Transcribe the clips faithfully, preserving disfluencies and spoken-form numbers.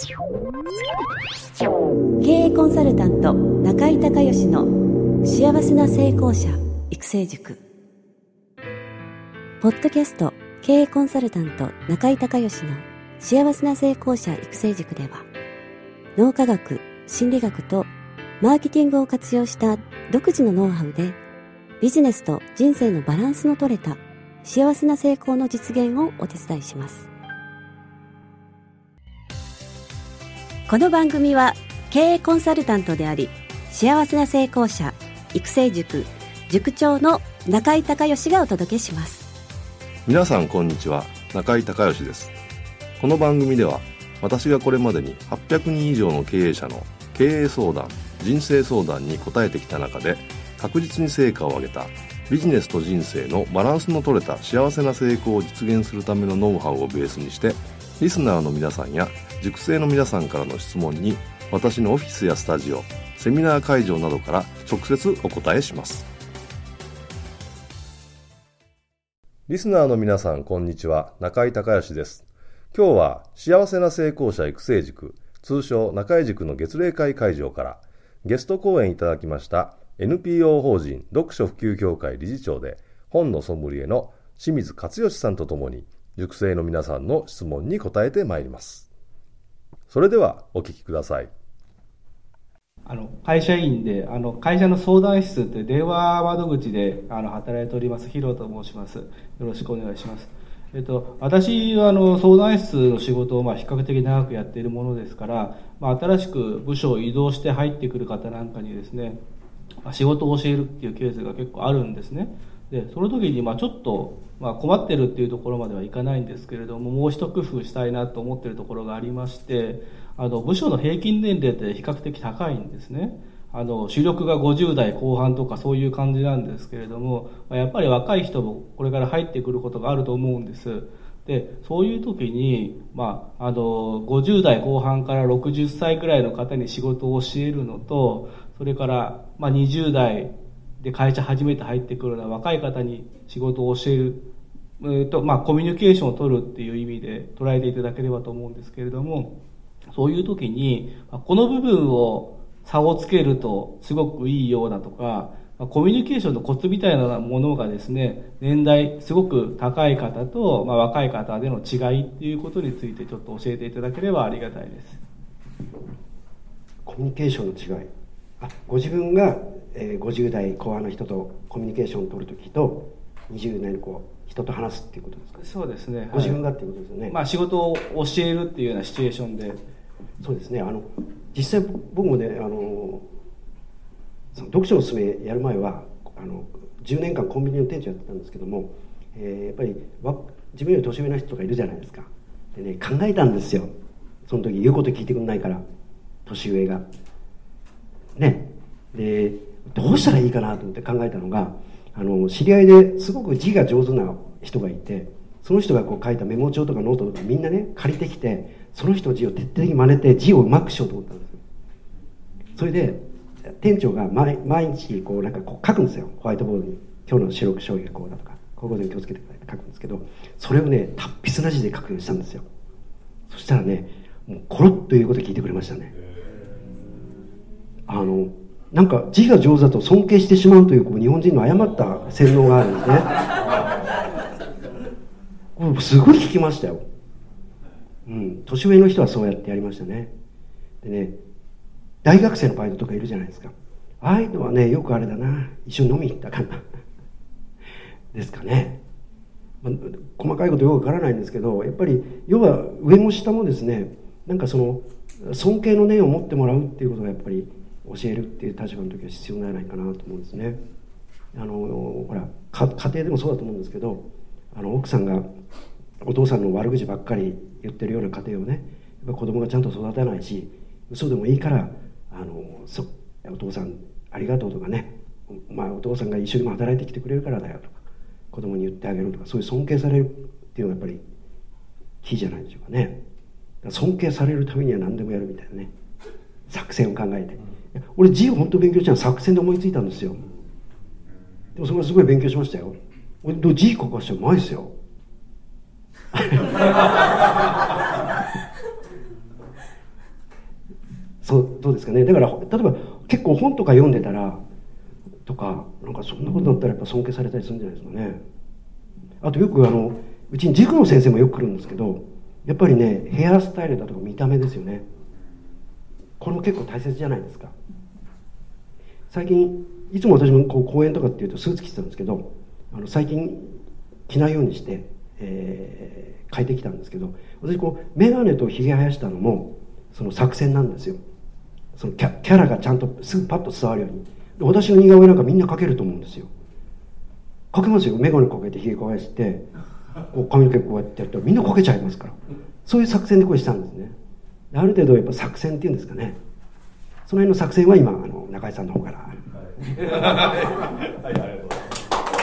経営コンサルタント中井孝義の幸せな成功者育成塾。ポッドキャスト経営コンサルタント中井孝義の幸せな成功者育成塾では、脳科学、心理学とマーケティングを活用した独自のノウハウでビジネスと人生のバランスの取れた幸せな成功の実現をお手伝いします。この番組は経営コンサルタントであり幸せな成功者育成塾塾長の中井孝義がお届けします。 皆さんこんにちは、中井孝義です。この番組では私がこれまでにはっぴゃくにん以上の経営者の経営相談、人生相談に答えてきた中で確実に成果を上げたビジネスと人生のバランスの取れた幸せな成功を実現するためのノウハウをベースにして、リスナーの皆さんや塾生の皆さんからの質問に私のオフィスやスタジオ、セミナー会場などから直接お答えします。リスナーの皆さんこんにちは、中井孝義です。今日は幸せな成功者育成塾、通称中井塾の月例会会場からゲスト講演いただきました エヌピーオー 法人読書普及協会理事長で本のソムリエの清水勝義さんとともに塾生の皆さんの質問に答えてまいります。それではお聞きください。 あの会社員であの会社の相談室という電話窓口であの働いております広と申します。よろしくお願いします。えっと、私はあの相談室の仕事をまあ比較的長くやっているものですから、まあ、新しく部署を移動して入ってくる方なんかにですね、仕事を教えるっていうケースが結構あるんですね。でその時にまあちょっとまあ困ってるっていうところまではいかないんですけれども、もう一工夫したいなと思っているところがありまして、あの部署の平均年齢って比較的高いんですね。あの主力がごじゅう代後半とかそういう感じなんですけれども、やっぱり若い人もこれから入ってくることがあると思うんです。でそういう時に、まあ、あのごじゅう代後半からろくじゅっさいぐらいの方に仕事を教えるのと、それから、まあ、にじゅう代で会社初めて入ってくるような若い方に仕事を教える、えーとまあ、コミュニケーションを取るっていう意味で捉えていただければと思うんですけれども、そういう時にこの部分を差をつけるとすごくいいようだとか、コミュニケーションのコツみたいなものがですね、年代すごく高い方と、まあ、若い方での違いっていうことについてちょっと教えていただければありがたいです。 コミュニケーションの違い、あご自分が、えー、ごじゅう代後半の人とコミュニケーションを取るときとにじゅう代の子人と話すっていうことですか。 そうですね、 ご自分がっていうことですよね。 まあ、仕事を教えるっていうようなシチュエーションで。 そうですね、あの実際僕もね、あのその読書のすすめやる前はあのじゅうねんかんコンビニの店長やってたんですけども、えー、やっぱりわ自分より年上の人とかいるじゃないですか。でね、考えたんですよ。その時言うこと聞いてくれないから、年上がね。でどうしたらいいかなと思って考えたのが、あの知り合いですごく字が上手な人がいて、その人がこう書いたメモ帳とかノートとかみんなね借りてきて、その人の字を徹底的に真似て字をうまくしようと思ったんですよ。それで店長が 毎, 毎日こうなんかこう書くんですよ、ホワイトボードに。今日の四六時がこうだとか、こういうことに気をつけてくださいって書くんですけど、それをね達筆な字で書くようにしたんですよ。そしたらね、もうコロッということを聞いてくれましたね。あのなんか字が上手だと尊敬してしまうという、こう日本人の誤った洗脳があるんですね。すごい聞きましたよ。うん、年上の人はそうやってやりましたね。でね、大学生のバイトとかいるじゃないですか。ああいうのはね、よくあれだな、一緒に飲みに行ったかなですかね。まあ、細かいことよくわからないんですけど、やっぱり要は上も下もですね、なんかその尊敬の念を持ってもらうっていうことがやっぱり教えるっていう立場の時は必要なんじゃないかなと思うんですね。あのほら家庭でもそうだと思うんですけど、あの奥さんがお父さんの悪口ばっかり言ってるような家庭をね、やっぱ子供がちゃんと育てないし、嘘でもいいからあのそお父さんありがとうとかね、まあ、お父さんが一緒にも働いてきてくれるからだよとか子供に言ってあげるとか、そういう尊敬されるっていうのがやっぱりキーじゃないでしょうかね。尊敬されるためには何でもやるみたいなね、作戦を考えて、俺字を本当勉強したのは作戦で思いついたんですよ。でもそれはすごい勉強しましたよ。俺字書かしてうまいですよそうどうですかね。だから例えば結構本とか読んでたらとかなんかそんなことだったらやっぱ尊敬されたりするんじゃないですかね。あとよくあのうちに塾の先生もよく来るんですけど、やっぱりねヘアスタイルだとか見た目ですよね。これも結構大切じゃないですか。最近いつも私もこう講演とかっていうとスーツ着てたんですけど、あの最近着ないようにして、えー、変えてきたんですけど、私こう眼鏡とひげ生やしたのもその作戦なんですよ。そのキ ャ, キャラがちゃんとすぐパッと伝わるように。で私の似顔絵なんかみんな描けると思うんですよ。描けますよ。眼鏡かけてひげかわしてこう髪の毛こうやってやるとみんな描けちゃいますから。そういう作戦でこれしたんですね。ある程度やっぱ作戦っていうんですかね、その辺の作戦は今あの中井さんの方から。はい、はい、ありがとうございます。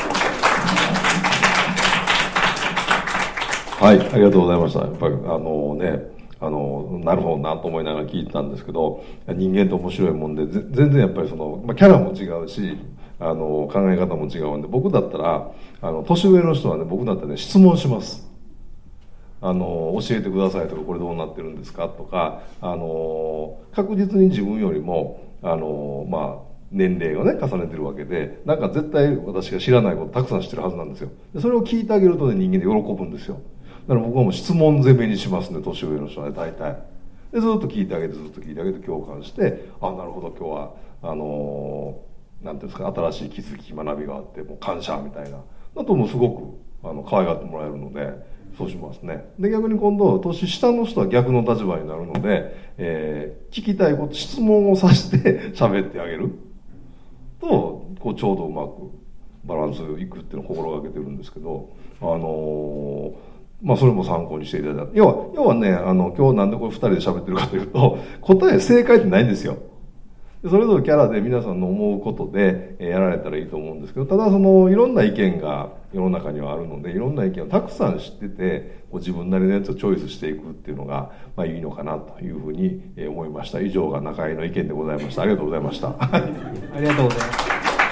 はい、ありがとうございました。やっぱりあのね、あのなるほどなと思いながら聞いてたんですけど、人間って面白いもんで全然やっぱりその、まあ、キャラも違うし、あの考え方も違うんで、僕だったらあの年上の人はね、僕だったらね質問します。あの教えてくださいとか、これどうなってるんですかとか、あの確実に自分よりもあの、まあ、年齢をね重ねてるわけで、なんか絶対私が知らないことたくさん知ってるはずなんですよ。でそれを聞いてあげるとね、人間で喜ぶんですよ。だから僕はもう質問攻めにしますね、年上の人はね、大体。でずっと聞いてあげてずっと聞いてあげて共感して、あ、なるほど、今日はあのなんていうんですか、新しい気づき学びがあってもう感謝みたいなだともうすごくあの可愛がってもらえるので、そうしますね。で逆に今度年下の人は逆の立場になるので、えー、聞きたいこと質問をさして喋ってあげるとこうちょうどうまくバランスいくっていうのを心がけてるんですけど、あのーまあそれも参考にしていただいた。要は、要はね、あの、今日なんでこれ二人で喋ってるかというと、答え、正解ってないんですよ。それぞれキャラで皆さんの思うことでやられたらいいと思うんですけど、ただそのいろんな意見が世の中にはあるので、いろんな意見をたくさん知ってて、こう自分なりのやつをチョイスしていくっていうのが、まあいいのかなというふうに思いました。以上が中井の意見でございました。ありがとうございました。ありがとうございます。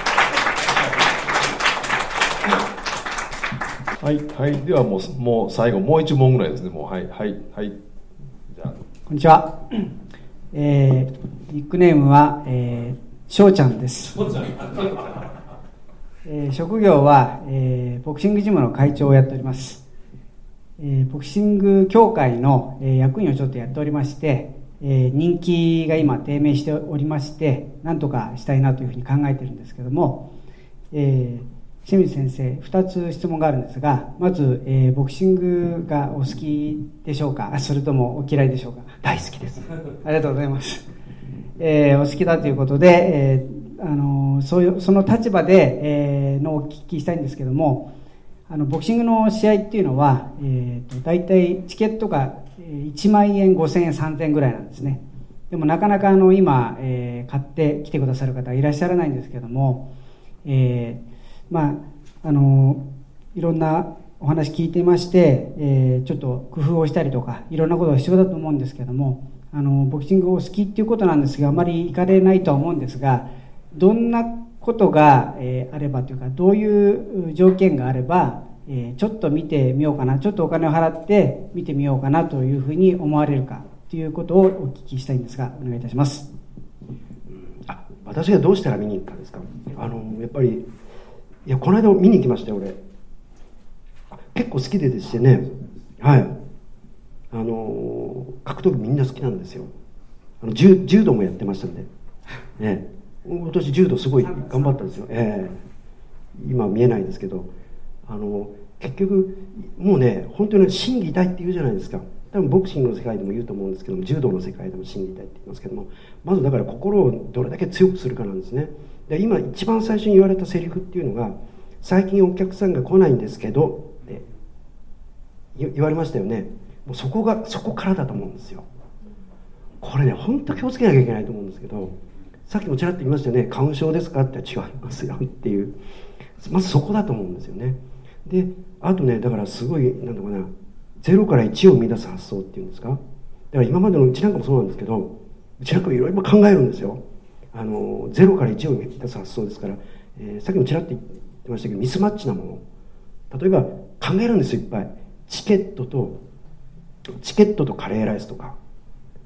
はい、はい、ではもう、もう最後、もう一問ぐらいですね。もう、はい、はい、はい。じゃあ。 こんにちは。えー、ニックネームは、えー、しょうちゃんです。しょうちゃん。えー、職業は、えー、ボクシングジムの会長をやっております。えー、ボクシング協会の、えー、役員をちょっとやっておりまして、えー、人気が今低迷しておりまして、なんとかしたいなというふうに考えているんですけども、えー清水先生、ふたつ質問があるんですが、まず、えー、ボクシングがお好きでしょうか、それともお嫌いでしょうか。 大好きです。 ありがとうございます。えー、お好きだということで、えー、あのそういうその立場で、えー、のお聞きしたいんですけども、あのボクシングの試合っていうのは、えー、と大体チケットがいちまんえん、ごせんえん、さんぜんえんぐらいなんですね。でもなかなかあの今、えー、買って来てくださる方いらっしゃらないんですけども、えーまあ、あのいろんなお話聞いていまして、えー、ちょっと工夫をしたりとかいろんなことが必要だと思うんですけども、あのボクシングを好きっていうことなんですが、あまり行かれないとは思うんですが、どんなことが、えー、あればというか、どういう条件があれば、えー、ちょっと見てみようかな、ちょっとお金を払って見てみようかなというふうに思われるかということをお聞きしたいんですが、お願いいたします。 あ、私がどうしたら見に行くかですか。あのやっぱりいやこの間見に行きましたよ、俺。結構好きででしてね、はい、あの格闘技みんな好きなんですよ。あの 柔, 柔道もやってましたんで、ね、私柔道すごい頑張ったんですよ、えー、今見えないですけど、あの結局もうね、本当に心技体って言うじゃないですか。多分ボクシングの世界でも言うと思うんですけども、柔道の世界でも心技体って言いますけども、まずだから心をどれだけ強くするかなんですね。で今一番最初に言われたセリフっていうのが、最近お客さんが来ないんですけどって言われましたよね。もうそこがそこからだと思うんですよ。これね、本当気をつけなきゃいけないと思うんですけど、さっきもちらっと言いましたよね、花粉症ですかって。違いますよっていう、まずそこだと思うんですよね。であとね、だからすごいなんだろうな、ゼロからいちを生み出す発想っていうんですか。だから今までのうちなんかもそうなんですけど、うちなんかもいろいろ考えるんですよ。あのゼロからいちを生み出す発想ですから、えー、さっきもちらっと言ってましたけど、ミスマッチなもの、例えば考えるんですよ、いっぱい。チケットとチケットとカレーライスとか、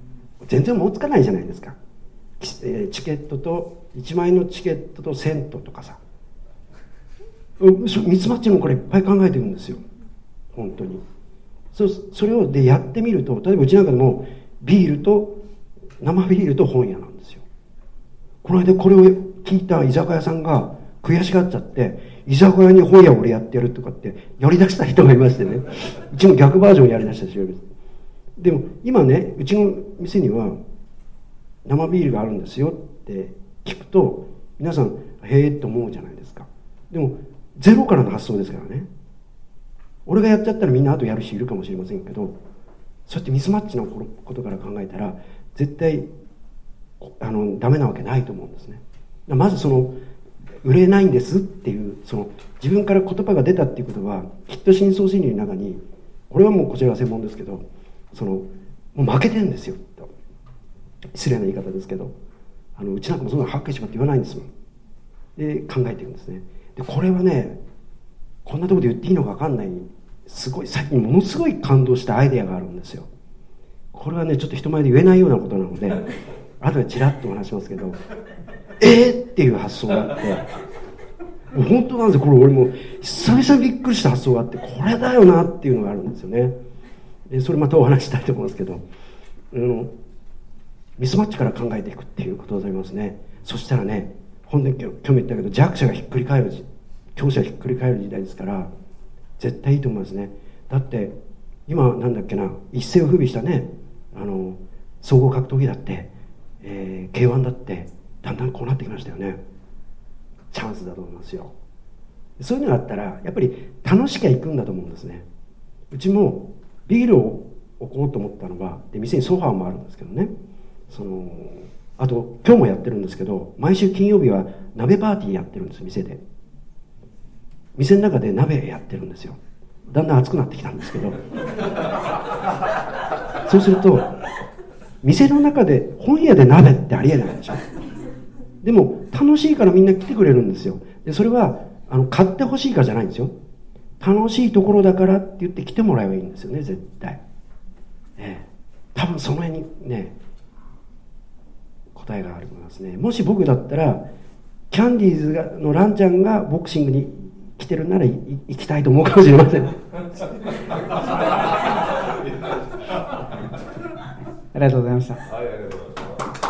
全然もつかないじゃないですか。チケットといちまん円のチケットとセントとかさ、ミスマッチもこれいっぱい考えてるんですよ、本当に。 そ, それをでやってみると、例えばうちなんかでもビールと生ビールと本屋なんですよ。この間これを聞いた居酒屋さんが悔しがっちゃって、居酒屋に本屋を俺やってやるとかってやりだした人がいましてね、うちも逆バージョンやりだした人がいます。でも今ね、うちの店には生ビールがあるんですよって聞くと皆さんへえって思うじゃないですか。でもゼロからの発想ですからね。俺がやっちゃったらみんな後やる人いるかもしれませんけど、そうやってミスマッチのことから考えたら絶対あのダメなわけないと思うんですね。まずその売れないんですっていう、その自分から言葉が出たっていうことはきっと深層心理の中に、これはもうこちらは専門ですけど、そのもう負けてるんですよと、失礼な言い方ですけど、あのうちなんかもそんなのはっきりしまって言わないんですもん。で考えていくんですね。でこれはね、こんなところで言っていいのか分かんない、すごい最近ものすごい感動したアイデアがあるんですよ。これはねちょっと人前で言えないようなことなので後でチラッとお話しますけど、えーっていう発想があって、もう本当なんですよ。これ俺も久々にびっくりした発想があって、これだよなっていうのがあるんですよね。でそれまたお話したいと思うんですけど、あのミスマッチから考えていくっていうことでございますね。そしたらね、本当に今日も言ったけど、弱者がひっくり返る、強者がひっくり返る時代ですから絶対いいと思いますね。だって今なんだっけな、一世を風靡したね、あの総合格闘技だって、えー、ケーワン だってだんだんこうなってきましたよね。チャンスだと思いますよ。そういうのがあったらやっぱり楽しきゃ行くんだと思うんですね。うちもビールを置こうと思ったのは、で店にソファーもあるんですけどね、そのあと今日もやってるんですけど、毎週金曜日は鍋パーティーやってるんです。店で店の中で鍋やってるんですよ。だんだん暑くなってきたんですけどそうすると店の中で本屋で鍋ってありえないでしょ。でも楽しいからみんな来てくれるんですよ。でそれはあの買ってほしいからじゃないんですよ。楽しいところだからって言って来てもらえばいいんですよね、絶対。ええ、多分その辺にね答えがありますね。もし僕だったらキャンディーズがのランちゃんがボクシングに来てるならい行きたいと思うかもしれません。 ありがとうございました。はい、ありがとうございました。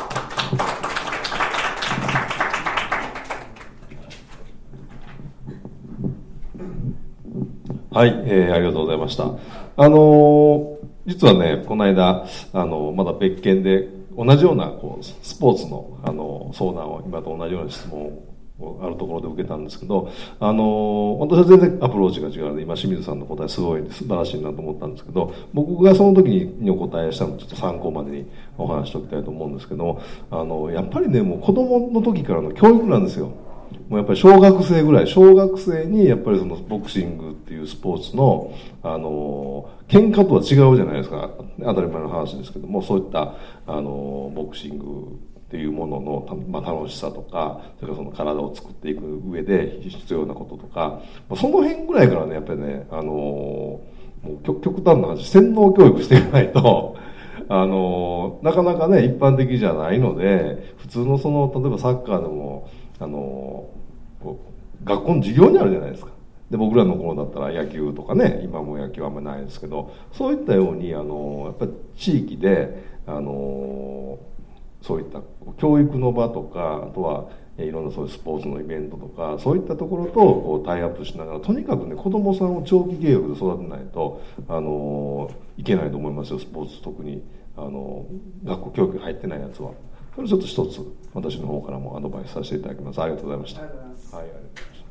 はい、えー、ありがとうございました。あのー、実はね、この間、あのー、まだ別件で同じようなこうスポーツの、あのー、相談を今と同じような質問をあるところで受けたんですけど、あのー、私は全然アプローチが違うので、今清水さんの答えすごい素晴らしいなと思ったんですけど、僕がその時にお答えしたのをちょっと参考までにお話しておきたいと思うんですけど、あのー、やっぱりね、もう子供の時からの教育なんですよ。もうやっぱり小学生ぐらい、小学生にやっぱりそのボクシングっていうスポーツの、あのー、喧嘩とは違うじゃないですか。当たり前の話ですけども、そういった、あのー、ボクシングっていうものの、まあ、楽しさとか、それからその体を作っていく上で必要なこととか、その辺ぐらいからね、やっぱりね、あのー、もう極端な話、洗脳教育していかないと、あのー、なかなかね、一般的じゃないので、普通のその、例えばサッカーでも、あの学校の授業にあるじゃないですか。で僕らの頃だったら野球とかね、今も野球はあんまりないですけど、そういったようにあのやっぱり地域であのそういった教育の場とか、あとはいろんなそういうスポーツのイベントとか、そういったところとこうタイアップしながら、とにかくね子供さんを長期契約で育てないとあのいけないと思いますよ。スポーツ特にあの学校教育に入ってないやつは。これちょっと一つ私の方からもアドバイスさせていただきます。ありがとうございました。はい、ありがとうございました。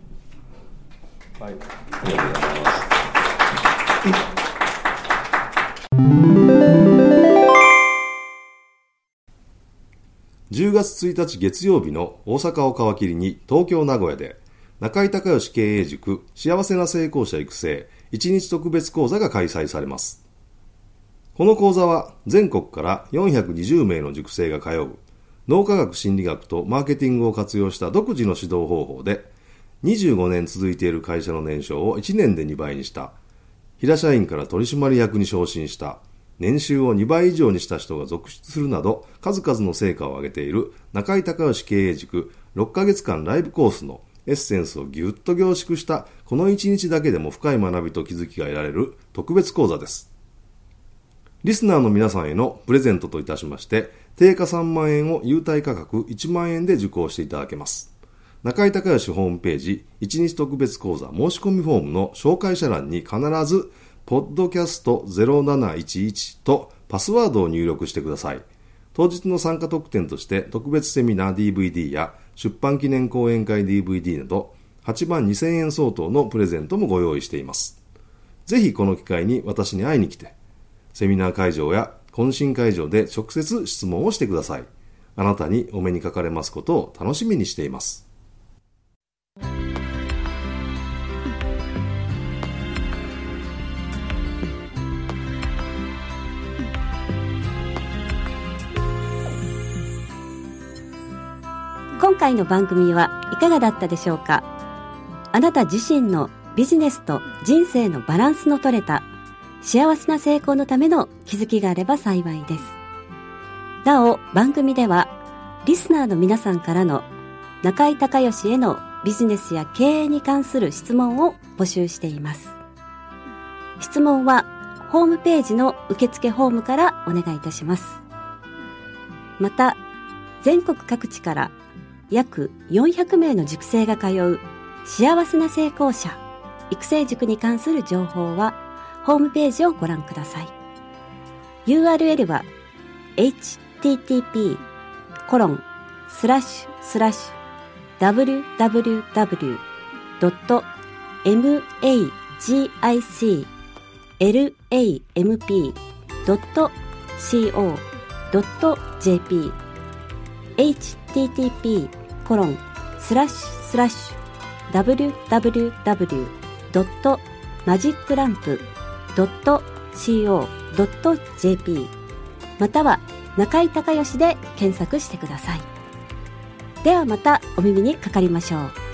はい、ありがとうございます。じゅうがつついたち月曜日の大阪を皮切りに東京名古屋で中井隆義経営塾幸せな成功者育成いちにち特別講座が開催されます。この講座は全国からよんひゃくにじゅうめいの塾生が通う脳科学心理学とマーケティングを活用した独自の指導方法で、にじゅうごねん続いている会社の年商をいちねんでにばいにした、平社員から取締役に昇進した、 年収をにばい以上にした人が続出するなど数々の成果を上げている中井孝義経営塾ろっかげつかんライブコースのエッセンスをぎゅっと凝縮したこのいちにちだけでも深い学びと気づきが得られる特別講座です。リスナーの皆さんへのプレゼントといたしまして定価さんまんえんを優待価格いちまんえんで受講していただけます。中井孝義ホームページいちにち特別講座申し込みフォームの紹介者欄に必ずポッドキャストゼロなないちいちとパスワードを入力してください。当日の参加特典として特別セミナー ディーブイディー や出版記念講演会 ディーブイディー などはちまんにせんえん相当のプレゼントもご用意しています。ぜひこの機会に私に会いに来て、セミナー会場や懇親会場で直接質問をしてください。あなたにお目にかかれますことを楽しみにしています。 今回の番組はいかがだったでしょうか。あなた自身のビジネスと人生のバランスの取れた幸せな成功のための気づきがあれば幸いです。なお、番組ではリスナーの皆さんからの中井孝義へのビジネスや経営に関する質問を募集しています。質問はホームページの受付フォームからお願いいたします。また、全国各地から約よんひゃくめいの塾生が通う幸せな成功者育成塾に関する情報はホームページをご覧ください。 ユーアールエル は エイチティーティーピーコロンスラッシュスラッシュダブリューダブリューダブリュードットマジックランプドットコードットジェーピー エイチティーティーピーコロンスラッシュスラッシュダブリューダブリューダブリュードットマジックランプドットコードットジェーピー または中井孝義で検索してください。ではまたお耳にかかりましょう。